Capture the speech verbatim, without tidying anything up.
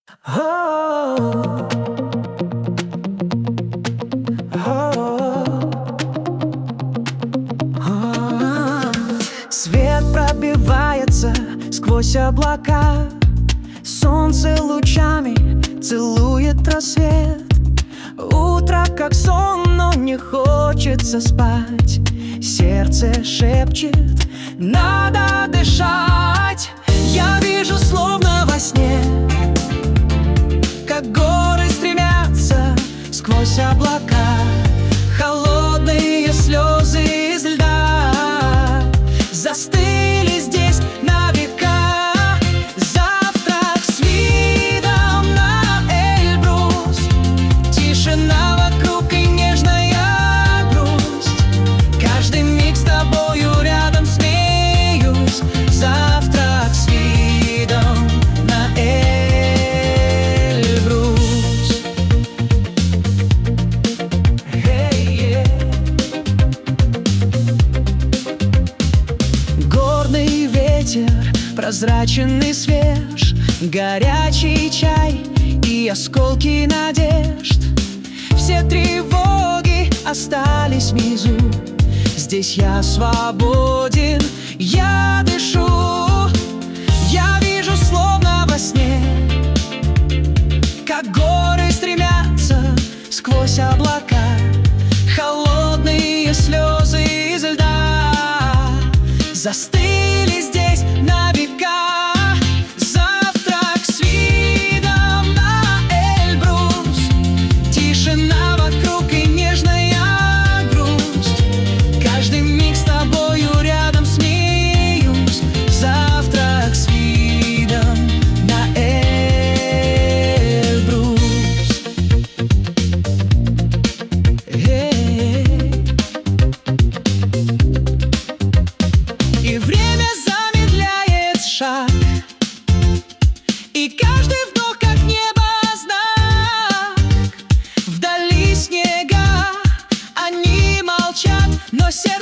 Свет пробивается сквозь облака, солнце лучами целует рассвет. Утро как сон, но не хочется спать. Сердце шепчет: надо дышать. Я вижу словно во сне, как горы стремятся сквозь облака. Холодные слезы из льда застыли здесь на века. Завтрак с видом на Эльбрус, тишина вокруг и нежная грусть. Каждый миг с тобою рядом смеюсь. Завтрак с видом на Эльбрус. Hey, yeah. Горный ветер, прозрачен и свеж, горячий чай и осколки надежд. Все тревоги остались внизу. Здесь я свободен, я дышу. Я вижу словно во сне, как горы стремятся сквозь облака. Холодные слезы из льда застыли здесь на века. Завтрак с видом на Эльбрус, тишина вокруг и нежная грусть. Каждый миг с тобою рядом смеюсь. Завтрак с видом на Эльбрус. И время замедляет шаг, и каждый вдох как небо знак. Вдали снега, они молчат, но сердце